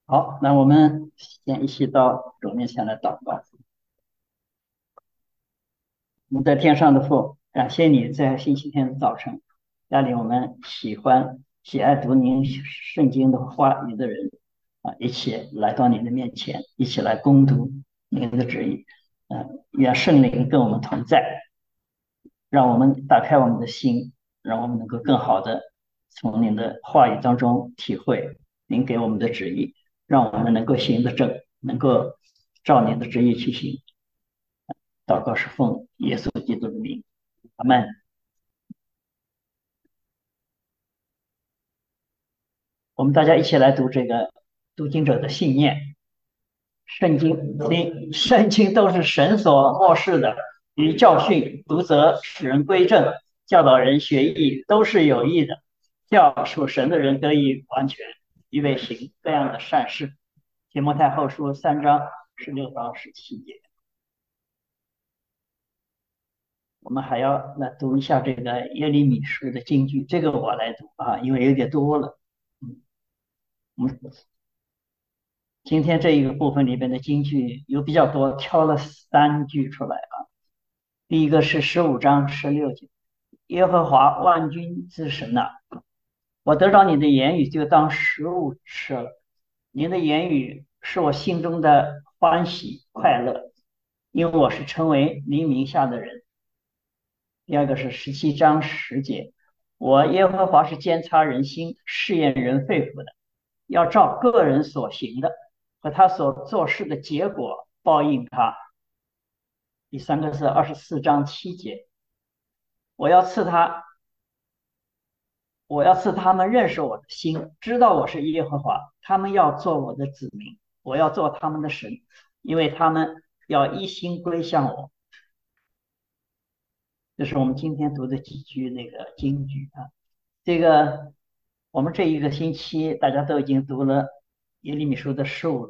好，那我们先一起到主面前来祷告。我们在天上的父，感谢你在星期天的早晨带领我们喜爱读您圣经的话语的人一起来到您的面前，一起来攻读您的旨意。愿圣灵跟我们同在，让我们打开我们的心，让我们能够更好的从您的话语当中体会您给我们的旨意，让我们能够行得正，能够照您的旨意去行。祷告是奉耶稣基督的名，阿门。我们大家一起来读这个读经者的信念。圣经都是神所漠视的，与教训、读则、使人归正、教导人学艺，都是有益的，叫属神的人得以完全，预备行各样的善事。提摩太后书3章16到17节。我们还要来读一下这个耶利米书的经句，这个我来读啊，因为有点多了。嗯，我们今天这一个部分里边的经句有比较多，挑了3句出来啊。第一个是15章16节，耶和华万军之神呐、我得着你的言语就当食物吃了，您的言语是我心中的欢喜快乐，因为我是成为您名下的人。第二个是17章10节，我耶和华是监察人心、试验人肺腑的，要照个人所行的和他所做事的结果报应他。第三个是24章7节，我要赐他，我要赐他们认识我的心，知道我是耶和华，他们要做我的子民，我要做他们的神，因为他们要一心归向我。这是我们今天读的几句那个经句啊。这个我们这一个星期大家都已经读了耶利米书的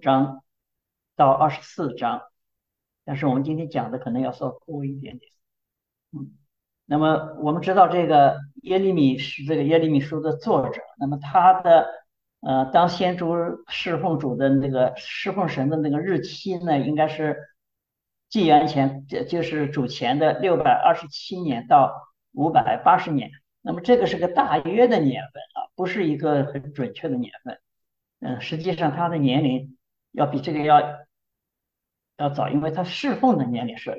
15章到24章，但是我们今天讲的可能要稍多一点点。那么我们知道这个耶利米是这个耶利米书的作者，那么他的当先知侍奉主的那个侍奉神的那个日期呢，应该是纪元前，就是主前的627年到580年。那么这个是个大约的年份啊，不是一个很准确的年份。实际上他的年龄要比这个要早，因为他侍奉的年龄是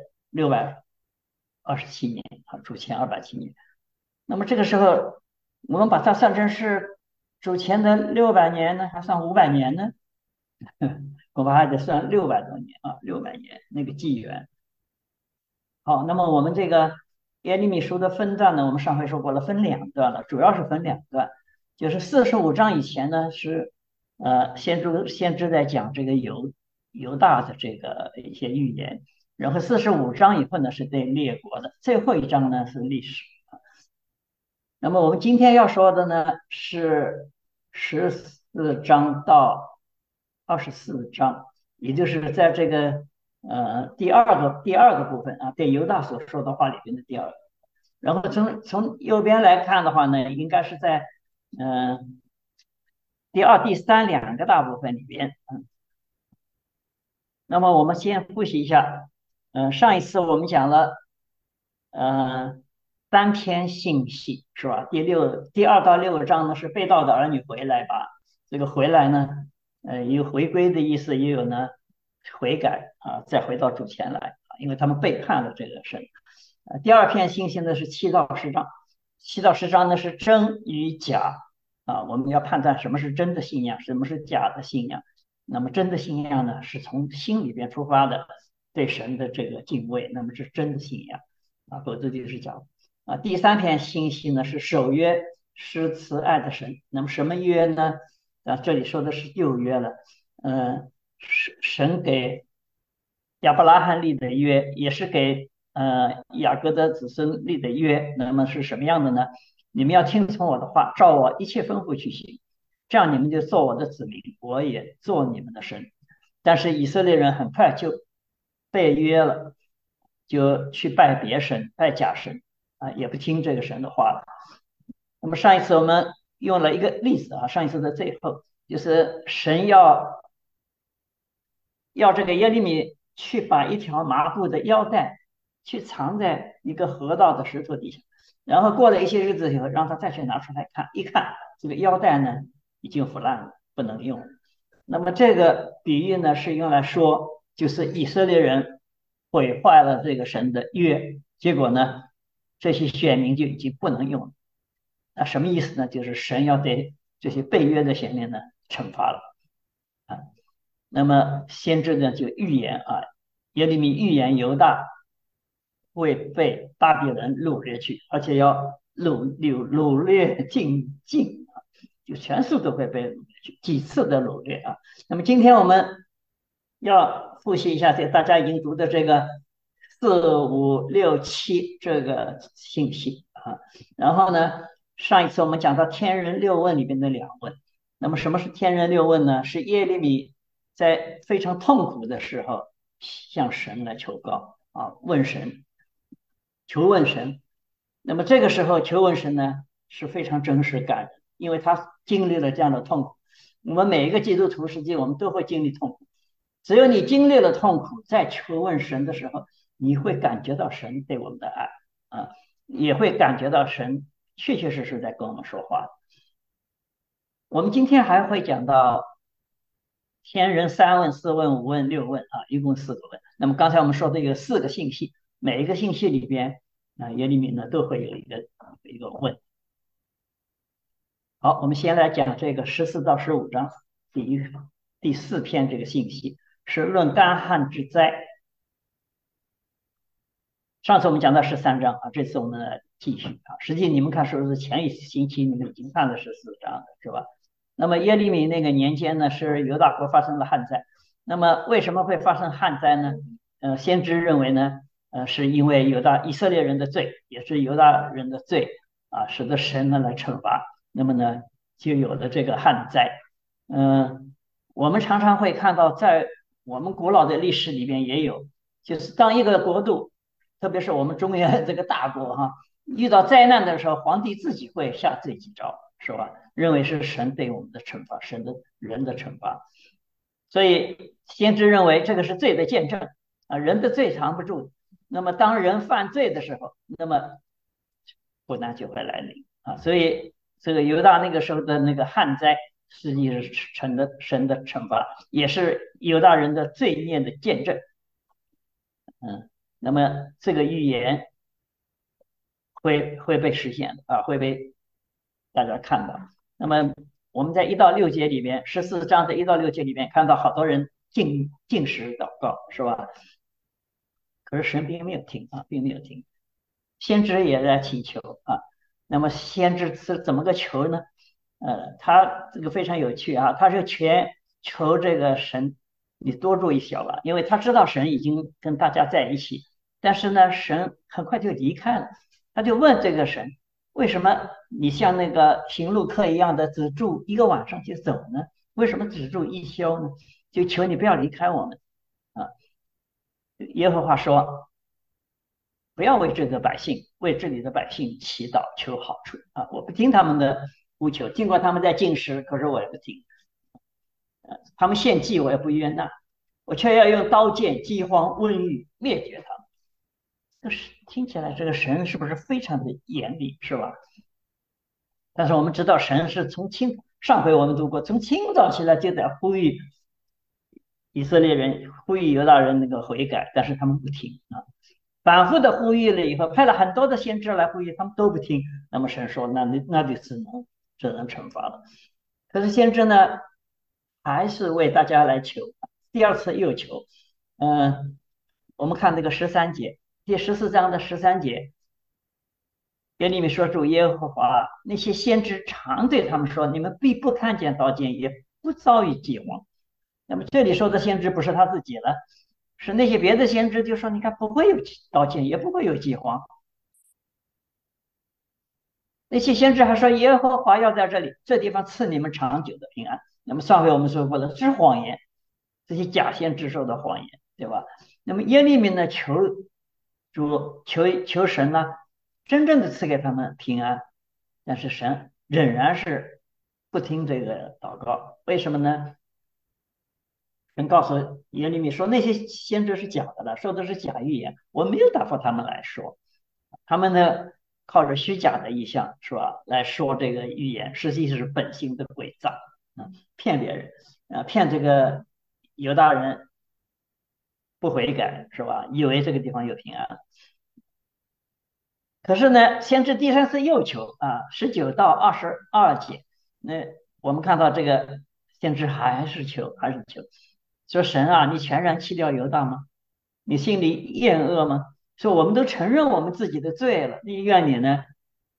627年啊，主前207年。那么这个时候，我们把它算成是主前的600年呢，还算500年呢？恐怕还得算600多年啊，600年那个纪元。好，那么我们这个耶利米书的分段呢，我们上回说过了，分2段了，主要是分2段，就是45章以前呢是先知在讲这个犹大的这个一些预言，然后45章以后呢是对列国的，最后一章呢是历史。那么我们今天要说的呢是14章到24章，也就是在这个第二个部分啊，对犹大所说的话里边的第二个。然后从右边来看的话呢，应该是在第二、第三2个大部分里边。那么我们先复习一下，上一次我们讲了呃3篇信息是吧？第2到6章呢是被盗的儿女回来吧？这个回来呢，有回归的意思，也有呢悔改啊，再回到主前来啊，因为他们背叛了这个神。第2篇信息呢是7到10章，7到10章呢是真与假啊，我们要判断什么是真的信仰，什么是假的信仰。那么真的信仰呢，是从心里边出发的，对神的这个敬畏，那么是真的信仰啊，否则就是假的啊。第3篇信息呢是守约施慈爱的神，那么什么约呢？啊，这里说的是旧约了，神给亚伯拉罕立的约，也是给雅各的子孙立的约，那么是什么样的呢？你们要听从我的话，照我一切吩咐去行，这样你们就做我的子民，我也做你们的神。但是以色列人很快就背约了，就去拜别神，拜假神啊，也不听这个神的话了。那么上一次我们用了一个例子啊，上一次的最后就是神要这个耶利米去把一条麻布的腰带去藏在一个河道的石头底下，然后过了一些日子以后，让他再去拿出来看，一看这个腰带呢已经腐烂了，不能用。那么这个比喻呢是用来说，就是以色列人毁坏了这个神的约，结果呢这些选民就已经不能用了。那什么意思呢？就是神要对这些被约的选民呢惩罚了啊。那么先知呢就预言啊，耶利米预言犹大会被巴比伦掳掠去，而且要掳掠尽啊，就全数都会被掳掠去，几次的掳掠啊。那么今天我们要复习一下这大家已经读的这个4、5、6、7这个信息啊。然后呢，上一次我们讲到天人六问里面的两问。那么什么是天人六问呢？是耶利米在非常痛苦的时候向神来求告啊，问神，求问神。那么这个时候求问神呢是非常真实感人，因为他经历了这样的痛苦。我们每一个基督徒实际我们都会经历痛苦，只有你经历了痛苦，在求问神的时候，你会感觉到神对我们的爱啊，也会感觉到神确确实实在跟我们说话。我们今天还会讲到天人3问、4问、5问、6问啊，一共4个问。那么刚才我们说的有4个信息，每一个信息里边啊，耶利米呢都会有一个问。好，我们先来讲这个14到15章第4篇这个信息，是论干旱之灾。上次我们讲到13章啊，这次我们来继续啊。实际你们看是不是前一星期你们已经看了14章了，是吧？那么耶利米那个年间呢，是犹大国发生了旱灾。那么为什么会发生旱灾呢？先知认为呢，是因为以色列人的罪，也是犹大人的罪啊，使得神呢来惩罚。那么呢，就有了这个旱灾。我们常常会看到，在我们古老的历史里边也有，就是当一个国度，特别是我们中原这个大国哈，遇到灾难的时候，皇帝自己会下罪己诏，是吧？认为是神对我们的惩罚，神的人的惩罚。所以先知认为这个是罪的见证啊，人的罪藏不住。那么当人犯罪的时候，那么苦难就会来临啊。所以这个犹大那个时候的那个旱灾，实际是成了神的惩罚，也是犹大人的罪孽的见证。那么这个预言会被实现的啊，会被大家看到。那么我们在1到6节里面，14章的1到6节里面看到好多人进食祷告，是吧？可是神并没有听啊，并没有听，先知也在祈求啊。那么先知是怎么个求呢？他这个非常有趣啊，他是全求这个神，你多住一宿吧，因为他知道神已经跟大家在一起，但是呢，神很快就离开了，他就问这个神，为什么你像那个行路客一样的只住一个晚上就走呢？为什么只住一宵呢？就求你不要离开我们啊！耶和华说，不要为这个百姓，为这里的百姓祈祷求好处啊！我不听他们的呼求，尽管他们在进食，可是我也不听。他们献祭，我也不冤呐，我却要用刀剑、饥荒、瘟疫灭绝他们。这是听起来这个神是不是非常的严厉，是吧？但是我们知道神是上回我们读过，从清早起来就在呼吁以色列人、呼吁犹大人那个悔改，但是他们不听啊。反复的呼吁了以后，派了很多的先知来呼吁，他们都不听。那么神说，那就只能惩罚了。可是先知呢，还是为大家来求，第二次又求。我们看那个13节，第14章的13节，耶利米说主耶和华，那些先知常对他们说，你们必不看见刀剑，也不遭遇饥荒。那么这里说的先知不是他自己了，是那些别的先知就说，你看不会有刀剑，也不会有饥荒。那些先知还说耶和华要在这地方赐你们长久的平安。那么上回我们说过了，这是谎言，这些假先知说的谎言，对吧？那么耶利米呢，求神呢，真正的赐给他们平安，但是神仍然是不听这个祷告，为什么呢？神告诉耶利米说，那些先知是假的了，说的是假预言，我没有打发他们来说，他们呢靠着虚假的意象是吧，来说这个预言，实际是本性的伪造，骗别人，骗这个犹大人不悔改是吧？以为这个地方有平安，可是呢，先知第三次又求19到22节，那我们看到这个先知还是求，还是求，说神啊，你全然弃掉犹大吗？你心里厌恶吗？说我们都承认我们自己的罪了，你愿你呢？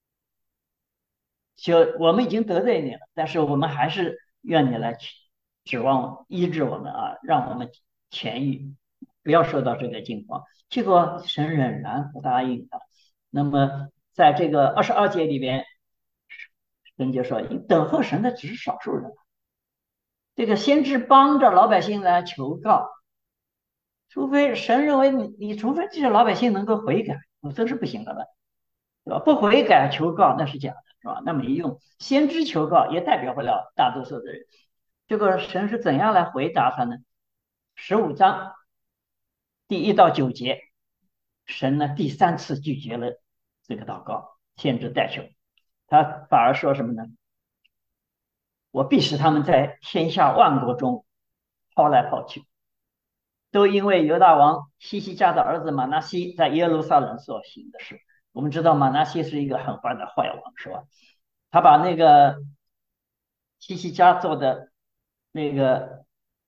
就我们已经得罪你了，但是我们还是愿你来指望医治我们啊，让我们痊愈，不要受到这个境况。结果神仍然不答应他。那么在这个22节里边，神就说：“你等候神的只是少数人，这个先知帮着老百姓来求告，除非神认为除非这些老百姓能够悔改，否则是不行的了。”对吧？不悔改求告那是假的，是吧？那没用。先知求告也代表不了大多数的人。这个神是怎样来回答他呢？15章第1到9节，神呢第三次拒绝了这个祷告，先知代求，他反而说什么呢？我必使他们在天下万国中抛来抛去，都因为犹大王西西家的儿子马拿西在耶路撒冷所行的事。我们知道马拿西是一个很坏的坏王，是吧？他把那个西西家做的那个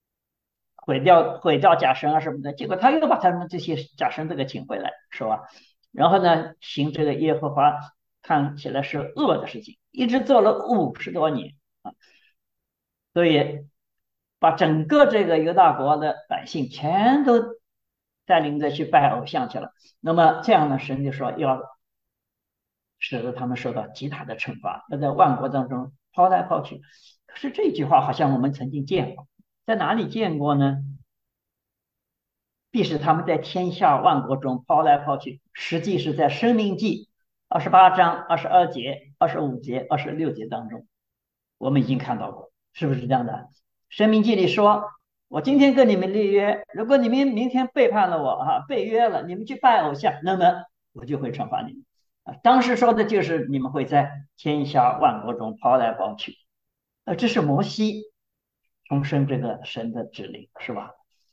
毁掉假神啊什么的，结果他又把他们这些假神这个请回来，是吧？然后呢，行这个耶和华看起来是恶的事情，一直做了50多年啊，所以把整个这个犹大国的百姓全都带领着去拜偶像去了。那么这样呢，神就说要使得他们受到极大的惩罚，要在万国当中抛来抛去。可是这句话好像我们曾经见过，在哪里见过呢？必使他们在天下万国中抛来抛去，实际是在《生命记》28章22节、25节、26节当中，我们已经看到过，是不是这样的？《生命记》里说：“我今天跟你们立约，如果你们明天背叛了我，背约了，你们去拜偶像，那么我就会惩罚你们。”当时说的就是你们会在天下万国中抛来抛去。这是摩西重申这个神的指令，是吧？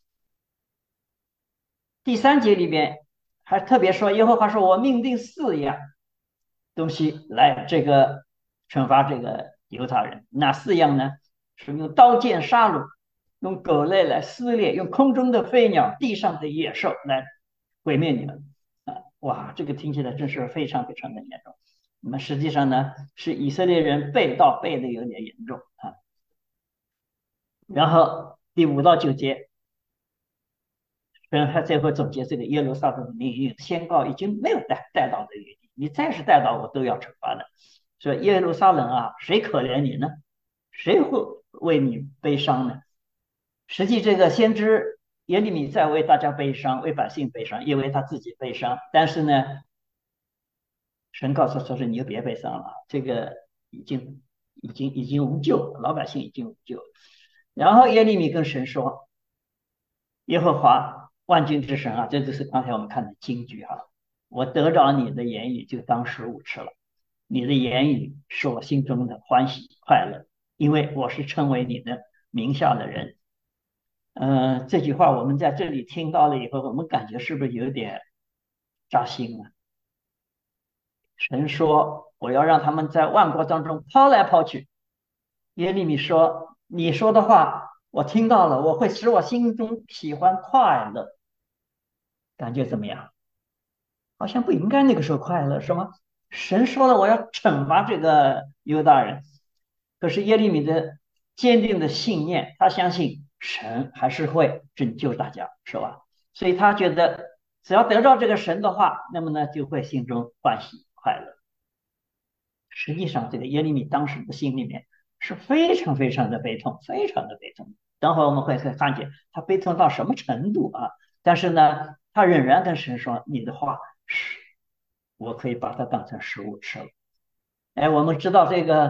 第3节里边还特别说，耶和华说：“我命定4样东西来这个惩罚这个犹太人。哪4样呢？是用刀剑杀戮，用狗类来撕裂，用空中的飞鸟、地上的野兽来毁灭你们。”哇，这个听起来真是非常非常的严重。那么实际上呢，是以色列人背道背的有点严重啊。然后第5到9节，他最后总结这个耶路撒冷的命运，宣告已经没有带到的余地，你再是带到我都要惩罚的。说耶路撒冷啊，谁可怜你呢？谁会为你悲伤呢？实际这个先知耶利米在为大家悲伤，为百姓悲伤，因为他自己悲伤。但是呢，神告诉说是你就别悲伤了，这个已经无救，老百姓已经无救。然后耶利米跟神说：“耶和华万军之神啊，这就是刚才我们看的金句哈。我得着你的言语，就当食物吃了。你的言语是我心中的欢喜快乐，因为我是称为你的名下的人。”这句话我们在这里听到了以后，我们感觉是不是有点扎心了？神说：“我要让他们在万国当中抛来抛去。”耶利米说：“你说的话我听到了，我会使我心中喜欢快乐。”感觉怎么样？好像不应该那个时候快乐，是吗？神说了，我要惩罚这个犹大人。可是耶利米的坚定的信念，他相信神还是会拯救大家，是吧？所以他觉得只要得到这个神的话，那么呢就会心中欢喜快乐。实际上，这个耶利米当时的心里面是非常非常的悲痛，非常的悲痛。等会儿我们会看见他悲痛到什么程度啊！但是呢，他仍然跟神说：“你的话是，我可以把它当成食物吃了。”哎，我们知道这个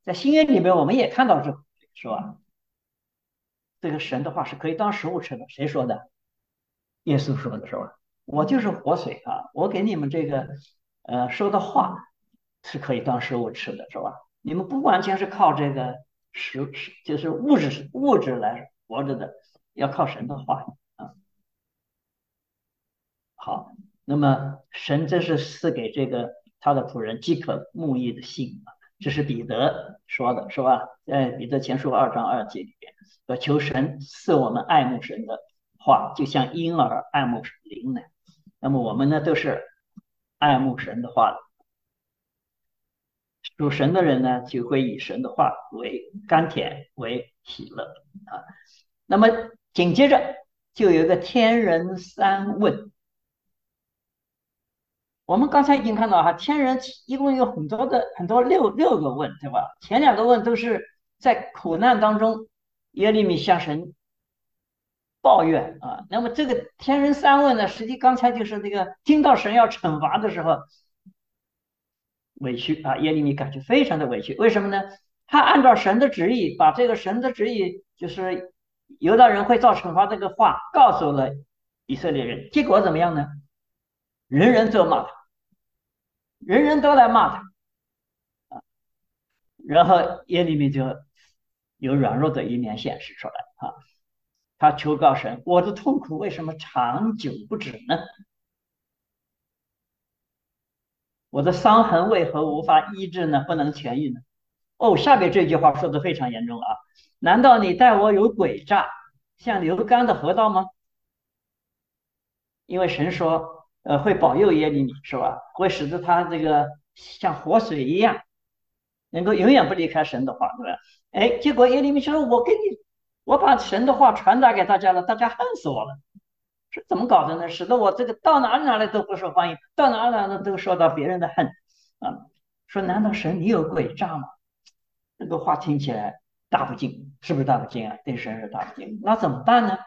在新约里面我们也看到这个，是吧？这个神的话是可以当食物吃的，谁说的？耶稣说的是吧？我就是活水啊，我给你们这个说的话是可以当食物吃的，是吧？你们不完全是靠这个就是物质来活着的，要靠神的话啊。好，那么神这是赐给这个他的仆人饥渴慕义的心啊，这是彼得说的，是吧？在彼得前书2章2节里边说，求神赐我们爱慕神的话，就像婴儿爱慕灵奶。那么我们呢，都是爱慕神的话的，属神的人呢，就会以神的话为甘甜，为喜乐啊。那么紧接着就有一个天人三问。我们刚才已经看到哈，天人一共有很多六个问，对吧？前两个问都是在苦难当中，耶利米向神抱怨啊。那么这个天人三问呢，实际刚才就是那个听到神要惩罚的时候，委屈啊，耶利米感觉非常的委屈。为什么呢？他按照神的旨意，把这个神的旨意就是犹大人会遭惩罚这个话告诉了以色列人，结果怎么样呢？人人都骂他，人人都来骂他。然后耶利米就有软弱的一面显示出来啊，他求告神，我的痛苦为什么长久不止呢？我的伤痕为何无法医治呢？不能痊愈呢？哦，下面这句话说的非常严重啊！难道你待我有诡诈，像流干的河道吗？因为神说，会保佑耶利米，是吧？会使得他这个像活水一样，能够永远不离开神的话，对吧？哎，结果耶利米说，我把神的话传达给大家了，大家恨死我了。是怎么搞的呢？使得我这个到哪里都不受欢迎，到哪里都受到别人的恨啊！说难道神你有诡诈吗？这个话听起来大不敬，是不是大不敬啊？对神是大不敬。那怎么办呢？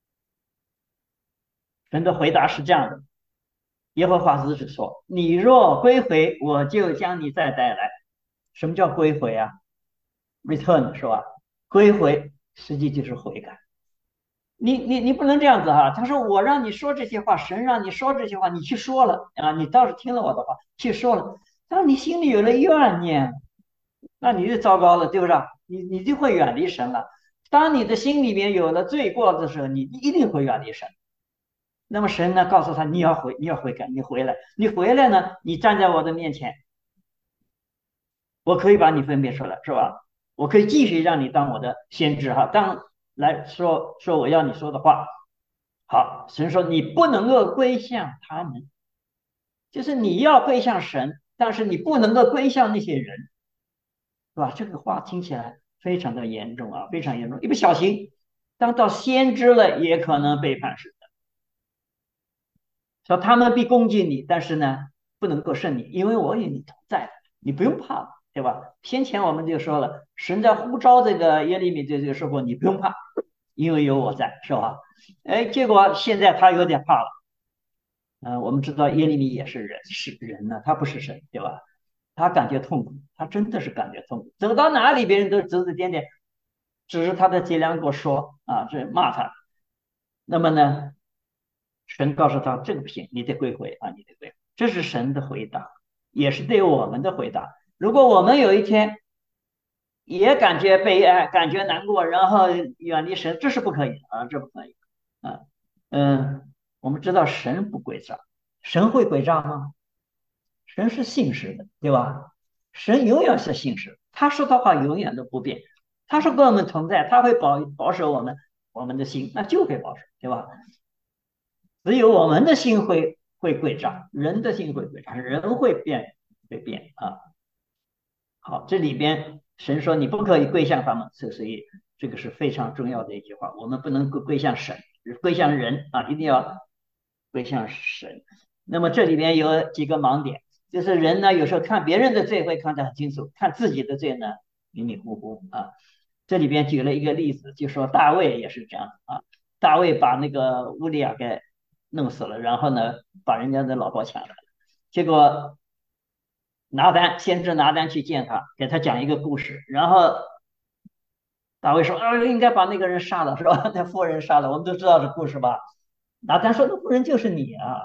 神的回答是这样的：耶和华如此说：你若归回，我就将你再带来。什么叫归回啊？return 是吧？归回实际就是悔改。你不能这样子哈。他说我让你说这些话，神让你说这些话，你去说了啊，你倒是听了我的话去说了，当你心里有了怨念，那你就糟糕了，对不对？你就会远离神了。当你的心里面有了罪过的时候，你一定会远离神。那么神呢，告诉他你要悔改，你回来，你回来呢，你站在我的面前，我可以把你分别出来，是吧？我可以继续让你当我的先知哈，当来说我要你说的话。好，神说你不能够归向他们，就是你要归向神，但是你不能够归向那些人，是吧？这个话听起来非常的严重啊，非常严重，一不小心当到先知了，也可能背叛神的。说他们必攻击你，但是呢，不能够胜你，因为我与你同在，你不用怕，对吧？先前我们就说了，神在呼召这个耶利米就说过，你不用怕，因为有我在，是吧？哎，结果现在他有点怕了。我们知道耶利米也是人，是人呢，他不是神，对吧？他感觉痛苦，他真的是感觉痛苦，走到哪里别人都指指点点，指着他的脊梁骨说啊，这骂他。那么呢，神告诉他这个不行，你得归回啊，你得归回。这是神的回答，也是对我们的回答。如果我们有一天也感觉悲哀，感觉难过，然后远离神，这是不可以的啊，这不可以啊。我们知道神不诡诈，神会诡诈吗？神是信实的，对吧？神永远是信实，他说的话永远都不变。他说跟我们同在，他会保守我们的心，那就会保守，对吧？只有我们的心会诡诈，人的心会诡诈，人会变啊。好，这里边神说你不可以归向他们，所以这个是非常重要的一句话，我们不能归向神，归向人啊，一定要归向神。那么这里边有几个盲点，就是人呢有时候看别人的罪会看得很清楚，看自己的罪呢迷迷糊糊啊。这里边举了一个例子，就说大卫也是这样啊，大卫把那个乌利亚给弄死了，然后呢把人家的老婆抢来了，结果拿单先知拿单去见他，给他讲一个故事，然后大卫说啊，应该把那个人杀了，是吧？那妇人杀了，我们都知道这故事吧？拿单说那妇人就是你啊！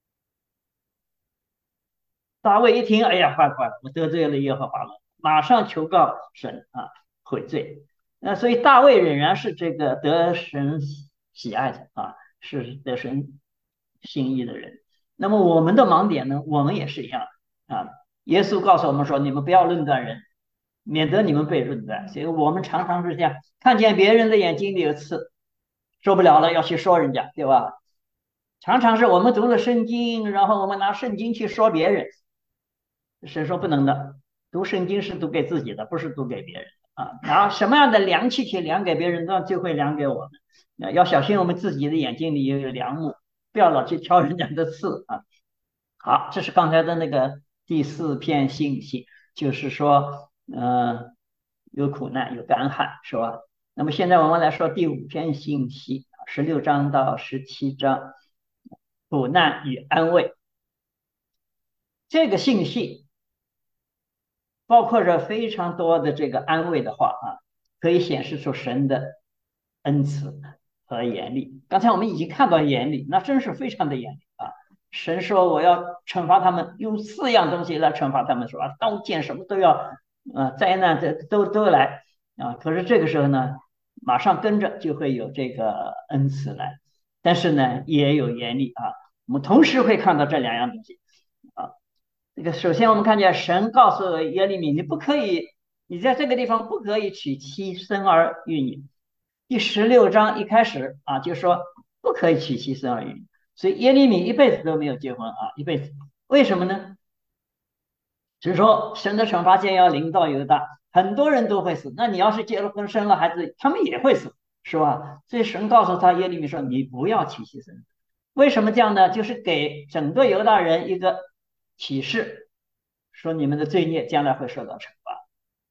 大卫一听，哎呀，坏了，我得罪了耶和华了，马上求告神啊，悔罪。那所以大卫仍然是这个得神喜爱的啊，是得神心意的人。那么我们的盲点呢，我们也是一样啊。耶稣告诉我们说，你们不要论断人，免得你们被论断。所以我们常常是这样，看见别人的眼睛里有刺，受不了了要去说人家，对吧？常常是我们读了圣经，然后我们拿圣经去说别人，神说不能的，读圣经是读给自己的，不是读给别人的啊。然后什么样的量器去量给别人，那就会量给我们。要小心我们自己的眼睛里也有梁木，不要老去挑人家的刺啊。好，这是刚才的那个第四篇信息，就是说，有苦难，有干旱，是吧？那么现在我们来说第五篇信息，16章到17章，苦难与安慰。这个信息包括着非常多的这个安慰的话啊，可以显示出神的恩慈和严厉。刚才我们已经看到严厉，那真是非常的严厉啊！神说我要惩罚他们，用4样东西来惩罚他们，说啊，刀剑什么都要，灾难这都来啊。可是这个时候呢，马上跟着就会有这个恩慈来，但是呢，也有严厉啊。我们同时会看到这2样东西啊。这个首先我们看见神告诉耶利米，你不可以，你在这个地方不可以娶妻生儿育女。第16章一开始啊，就说不可以娶妻生儿育女，所以耶利米一辈子都没有结婚啊，一辈子。为什么呢？只是说神的惩罚将要临到犹大，很多人都会死。那你要是结了婚生了孩子，他们也会死，是吧？所以神告诉他耶利米说，你不要娶妻生子。为什么这样呢？就是给整个犹大人一个启示，说你们的罪孽将来会受到惩罚，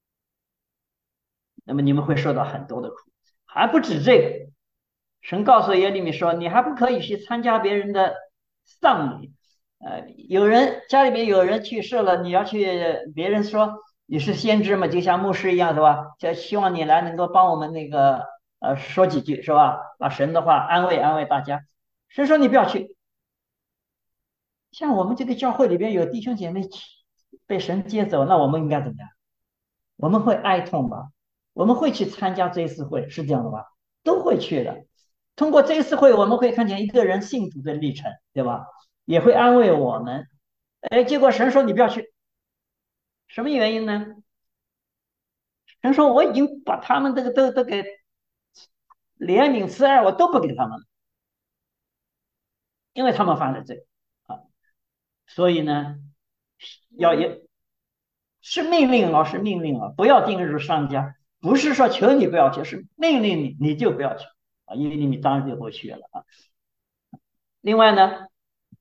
那么你们会受到很多的苦。还不止这个，神告诉耶利米说，你还不可以去参加别人的丧礼。有人家里面有人去世了，你要去，别人说你是先知嘛，就像牧师一样，是吧？就希望你来能够帮我们那个说几句，是吧？把神的话安慰安慰大家。神说你不要去。像我们这个教会里边有弟兄姐妹被神接走，那我们应该怎么样？我们会哀痛吧？我们会去参加追思会，是这样的吧？都会去的。通过追思会，我们会看见一个人信主的历程，对吧？也会安慰我们。哎，结果神说你不要去，什么原因呢？神说我已经把他们这个都给怜悯慈爱，我都不给他们了，因为他们犯了罪啊。所以呢，也是命令啊，是命令啊，不要进入商家，不是说求你不要去，是命令你，你就不要去啊，因为你当然就不去了啊。另外呢，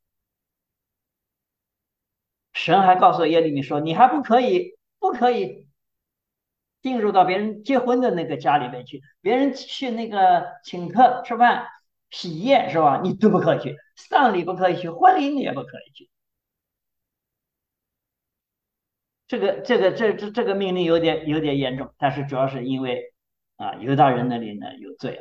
神还告诉耶利米说，你还不可以进入到别人结婚的那个家里面去，别人去那个请客吃饭、喜宴是吧？你都不可以去，丧礼不可以去，婚礼你也不可以去。这个命令有点严重，但是主要是因为啊犹大人那里呢有罪。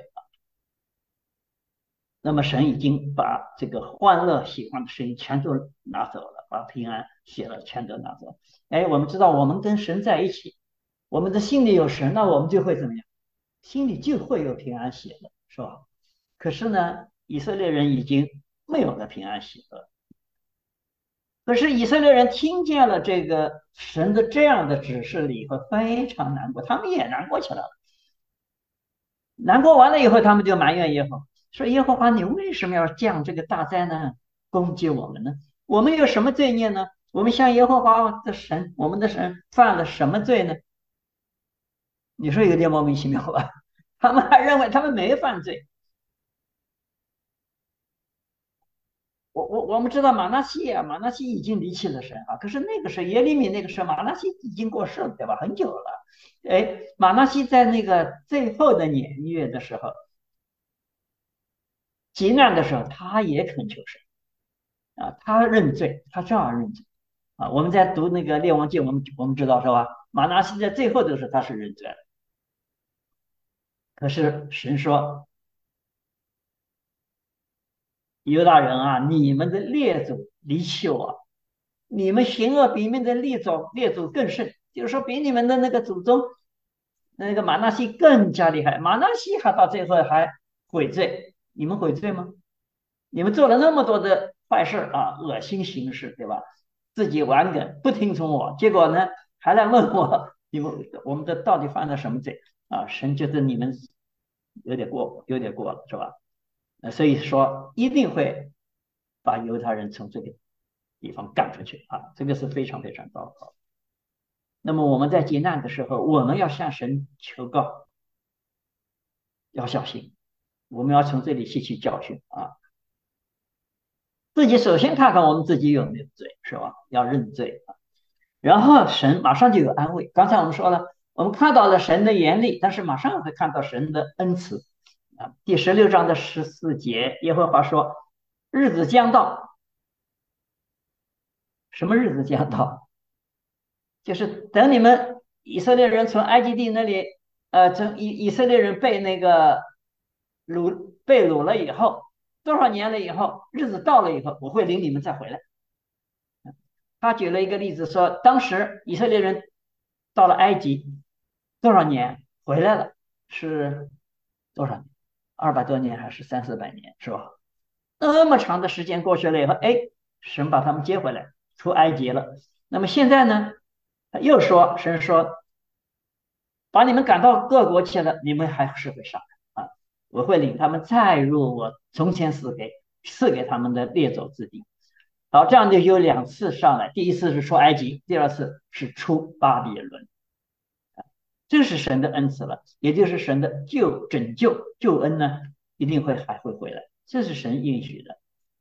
那么神已经把这个欢乐喜欢的声音全都拿走了，把平安喜乐全都拿走了。哎，我们知道我们跟神在一起，我们的心里有神，那我们就会怎么样？心里就会有平安喜乐，是吧？可是呢，以色列人已经没有了平安喜乐。可是以色列人听见了这个神的这样的指示了以后，非常难过，他们也难过起来了。难过完了以后，他们就埋怨耶和华，说：“耶和华，你为什么要降这个大灾难攻击我们呢？我们有什么罪孽呢？我们向耶和华的神，我们的神犯了什么罪呢？”你说有点莫名其妙吧？他们还认为他们没犯罪。我们知道马纳西已经离弃了神啊，可是那个时候耶利米那个时候马纳西已经过世了，对吧？很久了。哎，马纳西在那个最后的年月的时候，极难的时候，他也恳求神啊，他认罪，他照样认罪。 啊。我们在读那个《列王记》，我们知道是吧？马拿西在最后的时候他是认罪了，可是神说犹大人啊，你们的列祖离弃我，你们行恶比你们的列祖更甚，就是说比你们的那个祖宗那个马纳西更加厉害。马纳西还到最后还悔罪，你们悔罪吗？你们做了那么多的坏事啊，恶心行事，对吧？自己顽梗不听从我，结果呢还来问我，我们的到底犯了什么罪啊？神觉得你们有点过了，是吧？所以说一定会把犹太人从这个地方赶出去啊，这个是非常非常糟糕。那么我们在劫难的时候，我们要向神求告，要小心，我们要从这里吸取教训啊。自己首先看看我们自己有没有罪，是吧？要认罪啊，然后神马上就有安慰。刚才我们说了，我们看到了神的严厉，但是马上会看到神的恩慈啊。第16章的14节，耶和华说：日子将到，什么日子将到？就是等你们以色列人从埃及地那里，从以色列人被那个被掳了以后，多少年了以后，日子到了以后，我会领你们再回来。他举了一个例子说，当时以色列人到了埃及多少年回来了，是多少年？200多年还是300、400年，是吧？那么长的时间过去了以后，哎，神把他们接回来，出埃及了。那么现在呢？又说，神说，把你们赶到各国去了，你们还是会上来啊！我会领他们再入我从前赐给他们的列祖之地。好，这样就有2次上来，第一次是出埃及，第二次是出巴比伦，这是神的恩赐了，也就是神的拯救恩呢，一定还会回来，这是神应许的。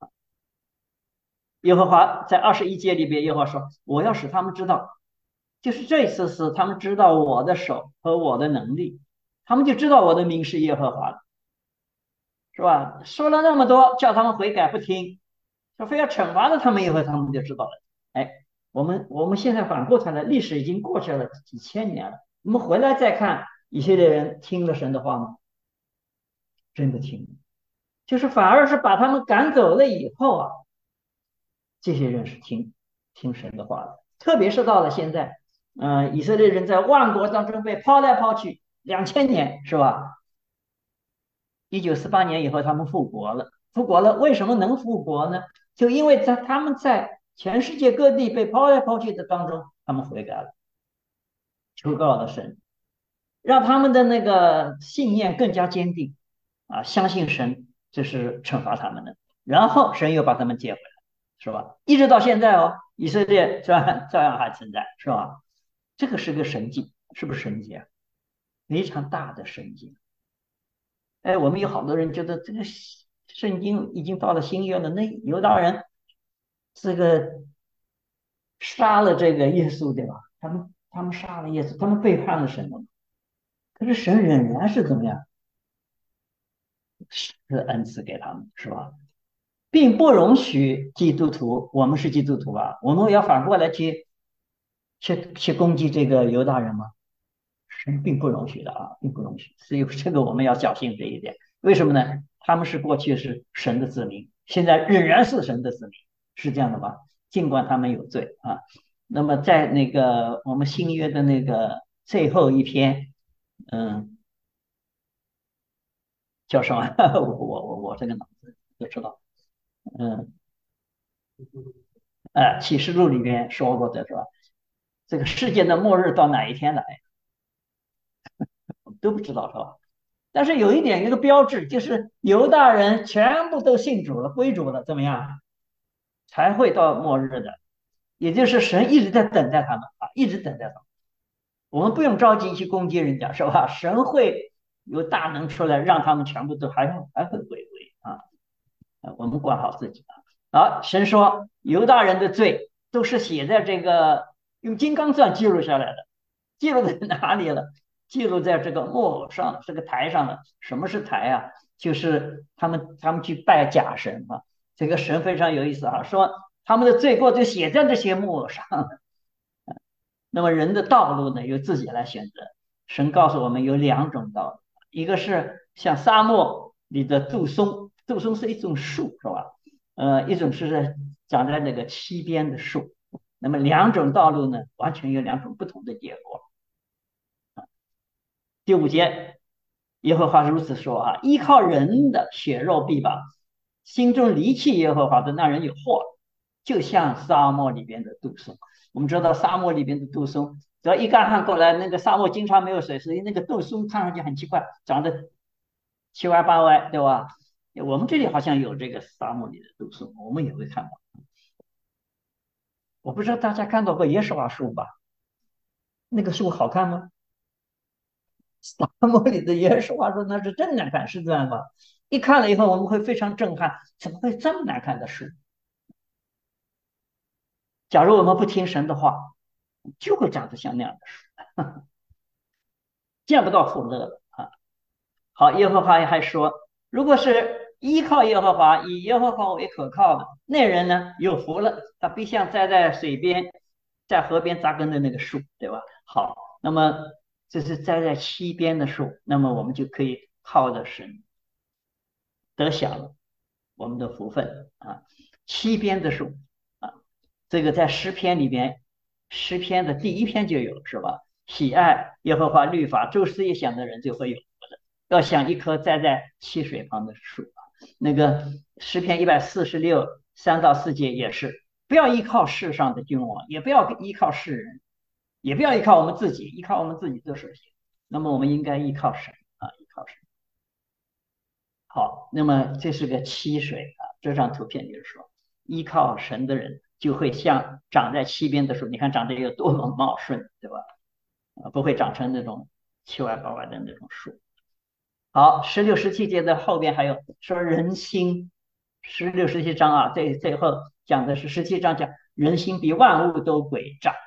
耶和华在21节里边，耶和华说：“我要使他们知道，就是这一次是他们知道我的手和我的能力，他们就知道我的名是耶和华了，是吧？说了那么多，叫他们悔改不听，说非要惩罚了他们以后，他们就知道了。哎，我们现在反过头来，历史已经过去了几千年了，我们回来再看以色列人听了神的话吗？真的听，就是反而是把他们赶走了以后啊，这些人是听神的话的，特别是到了现在，以色列人在万国当中被抛来抛去2000年，是吧？1948年以后，他们复国了，复国了，为什么能复国呢？就因为他们在全世界各地被抛来抛去的当中，他们悔改了，求告了神，让他们的那个信念更加坚定啊，相信神这是惩罚他们的，然后神又把他们接回来，是吧？一直到现在哦，以色列照样还存在，是吧？这个是个神迹，是不是神迹啊？非常大的神迹。哎，我们有好多人觉得这个圣经已经到了新约了，那犹大人这个杀了这个耶稣，对吧？他们杀了耶稣，他们背叛了神了，可是神仍然是怎么样？是恩赐给他们，是吧？并不容许基督徒，我们是基督徒啊，我们要反过来去攻击这个犹大人吗？神并不容许的啊，并不容许。所以这个我们要小心这一点。为什么呢？他们是过去是神的子民，现在仍然是神的子民，是这样的吧？尽管他们有罪啊。那么在那个我们新约的那个最后一篇，嗯，叫什么？我这个脑子不知道。嗯，启示录里边说过的是吧？这个世界的末日到哪一天来，我们都不知道是吧？但是有一点，一个标志就是犹大人全部都信主了、归主了，怎么样才会到末日的？也就是神一直在等待他们啊，一直等待他们。我们不用着急去攻击人家，是吧？神会有大能出来，让他们全部都还会归位啊。我们管好自己啊。好，神说犹大人的罪都是写在这个用金刚钻记录下来的，记录在哪里了？记录在这个木偶上，这个台上了。什么是台啊？就是他们去拜假神啊。这个神非常有意思啊，说他们的罪过就写在这些木偶上。那么人的道路呢，由自己来选择。神告诉我们有两种道路，一个是像沙漠里的杜松，杜松是一种树，是吧？一种是长在那个溪边的树。那么两种道路呢，完全有两种不同的结果。第5节，耶和华如此说啊，依靠人的血肉必亡，心中离弃耶和华的那人有祸，就像沙漠里边的杜松。我们知道沙漠里边的杜松，只要一干旱过来，那个沙漠经常没有水，所以那个杜松看上去很奇怪，长得七歪八歪，对吧？我们这里好像有这个沙漠里的杜松，我们也会看到。我不知道大家看到过椰树树吧？那个树好看吗？沙漠里的椰树树那是真难看，是这样吗？一看了以后，我们会非常震撼，怎么会这么难看的树？假如我们不听神的话，就会长得像那样的树，见不到福乐了啊！好，耶和华还说，如果是依靠耶和华，以耶和华为可靠的那人呢，有福了，他必像栽在水边、在河边扎根的那个树，对吧？好，那么这是栽在溪边的树，那么我们就可以靠着神得享我们的福分啊。溪边的树啊，这个在诗篇里边，诗篇的第1篇就有，是吧？喜爱耶和华律法，昼思夜想的人就会有福的。要像一棵栽在溪水旁的树啊。那个诗篇146、3到4节也是，不要依靠世上的君王，也不要依靠世人，也不要依靠我们自己，依靠我们自己做事情。那么我们应该依靠神啊，依靠神。好，那么这是个溪水啊，这张图片就是说，依靠神的人就会像长在溪边的树，你看长得有多么茂顺，对吧？不会长成那种七歪八歪的那种树。好，16、17节的后边还有说人心，16、17章啊，最后讲的是17章讲人心比万物都诡诈。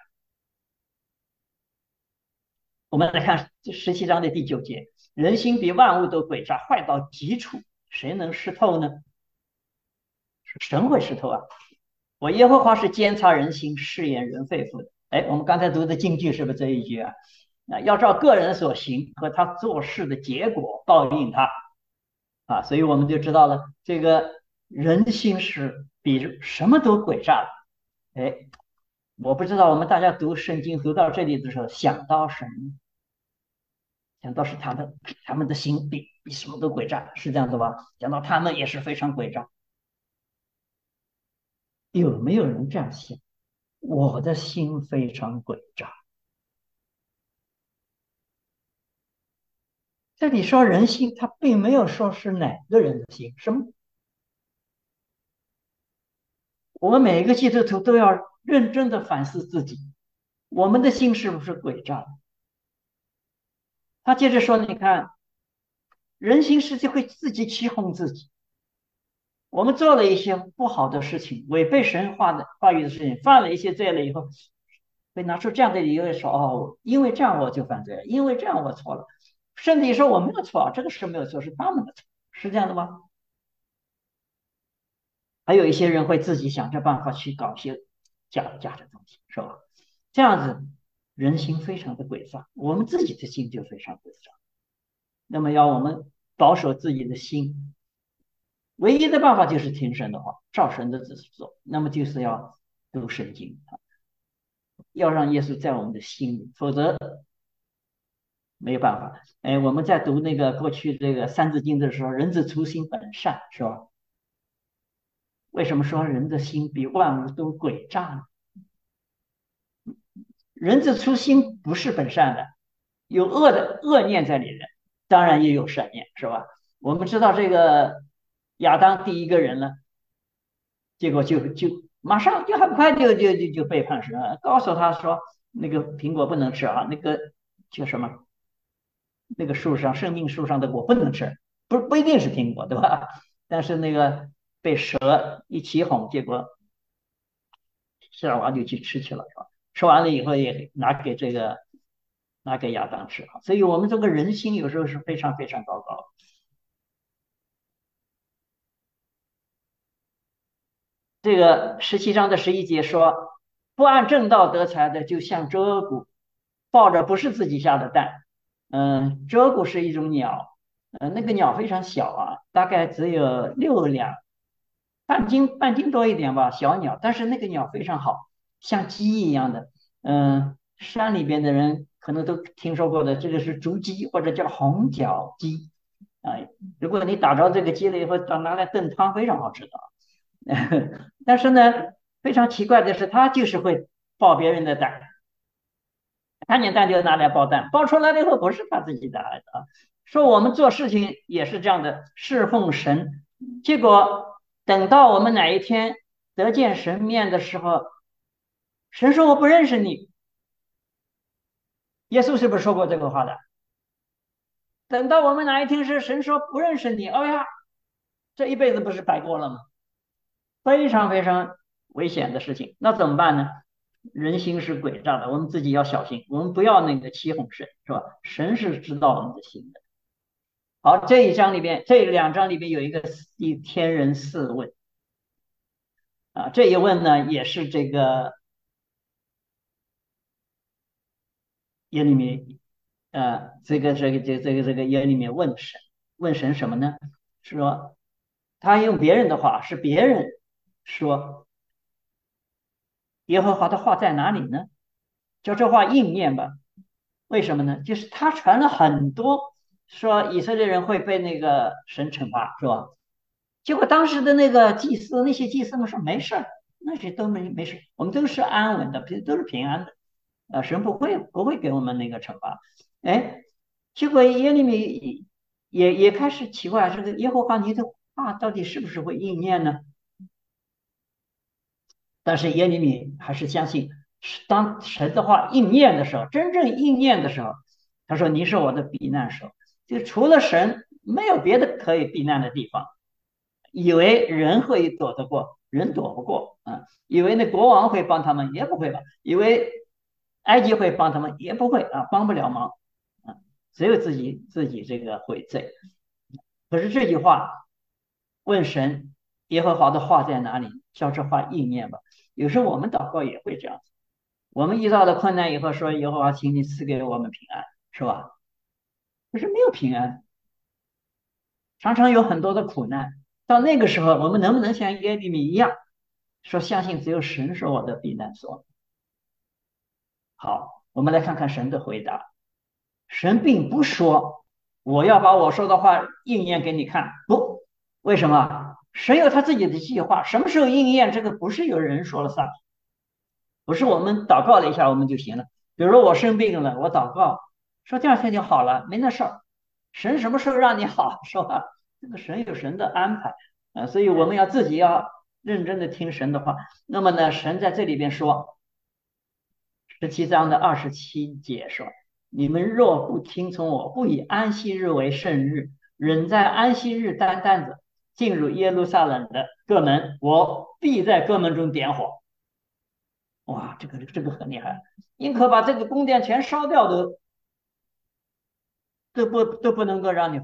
我们来看17章的第9节，人心比万物都诡诈，坏到极处，谁能识透呢？神会识透啊！我耶和华是监察人心、试验人肺腑的。哎，我们刚才读的京剧是不是这一句啊？要照个人所行和他做事的结果报应他啊！所以我们就知道了，这个人心是比什么都诡诈的。哎，我不知道我们大家读圣经读到这里的时候，想到什么？想到是他们的心比什么都诡诈，是这样子吧？讲到他们也是非常诡诈，有没有人这样想？我的心非常诡诈。这里说人心，他并没有说是哪个人的心，什么？我们每一个基督徒都要认真的反思自己，我们的心是不是诡诈的？他接着说，你看，人心是就会自己欺哄自己。我们做了一些不好的事情，违背神话语的事情，犯了一些罪了以后，会拿出这样的理由说：“哦，因为这样我就犯罪了，因为这样我错了。”甚至说我没有错，这个事没有错，是他们的错，是这样的吗？还有一些人会自己想着办法去搞一些假的东西，是吧？这样子人心非常的诡诈，我们自己的心就非常诡诈。那么要我们保守自己的心，唯一的办法就是听神的话，照神的指示做。那么就是要读圣经啊，要让耶稣在我们的心里，否则没有办法。哎，我们在读那个过去这个《三字经》的时候，人之初心本善，是吧？为什么说人的心比万物都诡诈呢？人之初心不是本善的，有恶念在里面，当然也有善念，是吧？我们知道这个亚当第一个人呢，结果就马上就很快就背叛神了，告诉他说那个苹果不能吃啊，那个叫什么那个树上生命树上的果不能吃，不一定是苹果，对吧？但是那个被蛇一起哄，结果夏娃就去吃去了，是吧？吃完了以后也拿给亚当吃啊，所以我们这个人心有时候是非常非常糟糕。 这个17章11节说，不按正道得财的，就像鹧鸪，抱着不是自己下的蛋。鹧鸪是一种鸟，那个鸟非常小啊，大概只有6两，半斤多一点吧，小鸟。但是那个鸟非常好，像鸡一样的。山里边的人可能都听说过的，这个是竹鸡或者叫红脚鸡。啊、如果你打着这个鸡了以后，拿来炖汤，非常好吃的。但是呢，非常奇怪的是，它就是会抱别人的蛋，看见蛋就拿来抱蛋，抱出来了以后不是他自己的孩子啊。说我们做事情也是这样的，侍奉神，结果等到我们哪一天得见神面的时候，神说我不认识你。耶稣是不是说过这个话的？等到我们哪一天是神说不认识你，哎呀，这一辈子不是白过了吗？非常非常危险的事情。那怎么办呢？人心是诡诈的，我们自己要小心，我们不要那个欺哄神，是吧？神是知道我们的心的。好，这两章里边有一个天人四问啊，这一问呢也是这个耶利米，这个耶利米问神什么呢？说他用别人的话，是别人说耶和华的话在哪里呢？叫这话应验吧。为什么呢？就是他传了很多，说以色列人会被那个神惩罚，是吧？结果当时的那些祭司们说没事儿，那些都没事，我们都是安稳的，都是平安的，神不会给我们那个惩罚。哎，结果耶利米也开始奇怪，这个耶和华你的话到底是不是会应验呢？但是耶利米还是相信，当神的话应验的时候，真正应验的时候，他说：“你是我的避难所，就除了神，没有别的可以避难的地方。”以为人会躲得过，人躲不过啊；以为那国王会帮他们，也不会吧；以为埃及会帮他们，也不会啊，帮不了忙啊，只有自己这个悔罪。可是这句话问神耶和华的话在哪里？叫这话应验吧。有时候我们祷告也会这样子，我们遇到了困难以后说耶和华，请你赐给我们平安，是吧？可是没有平安，常常有很多的苦难。到那个时候，我们能不能像耶利米一样，说相信只有神是我的避难所？好，我们来看看神的回答。神并不说我要把我说的话应验给你看，不，为什么？神有他自己的计划，什么时候应验，这个不是有人说了算，不是我们祷告了一下我们就行了。比如说我生病了，我祷告说第二天就好了，没那事儿。神什么时候让你好，是吧？这个神有神的安排所以我们要自己要认真的听神的话。那么呢，神在这里边说，17章27节说：“你们若不听从我，不以安息日为圣日，仍在安息日担担子进入耶路撒冷的各门，我必在各门中点火。”哇，这个很厉害，宁可把这个宫殿全烧掉都不能够让你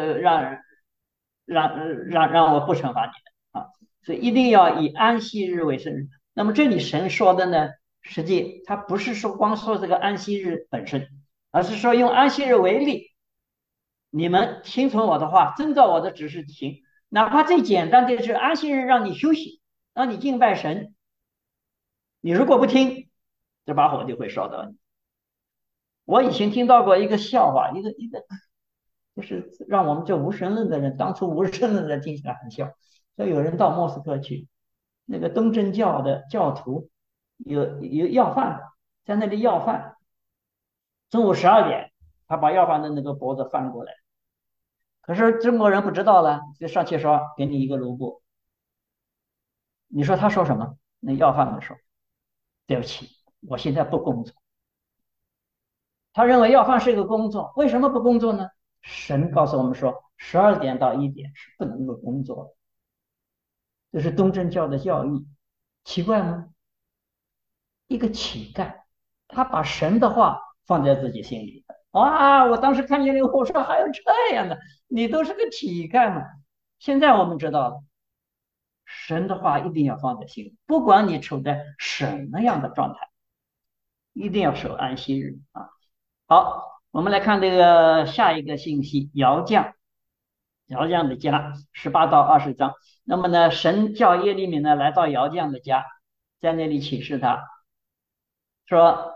让我不惩罚你的啊！所以一定要以安息日为圣日。那么这里神说的呢，实际他不是说光说这个安息日本身，而是说用安息日为例，你们听从我的话，遵照我的指示行，哪怕最简单的是安息日让你休息，让你敬拜神，你如果不听，这把火就会烧到你。我以前听到过一个笑话，一个就是让我们这无神论的人，当初无神论的人听起来很笑。说有人到莫斯科去，那个东正教的教徒有要饭的，在那里要饭，中午12点，他把要饭的那个脖子翻过来，可是中国人不知道了，就上去说给你一个卢布。你说他说什么？那要饭的说对不起，我现在不工作。他认为要饭是一个工作，为什么不工作呢？神告诉我们说12点到1点是不能够工作的，这是东正教的教义。奇怪吗？一个乞丐，他把神的话放在自己心里。哇！我当时看见了，我说还有这样的，你都是个乞丐嘛。现在我们知道了， 神的话一定要放在心里，不管你处在什么样的状态，一定要守安息日啊。好，我们来看这个下一个信息，窑匠，窑匠的家18到20章。那么呢，神叫耶利米呢来到窑匠的家，在那里启示他说，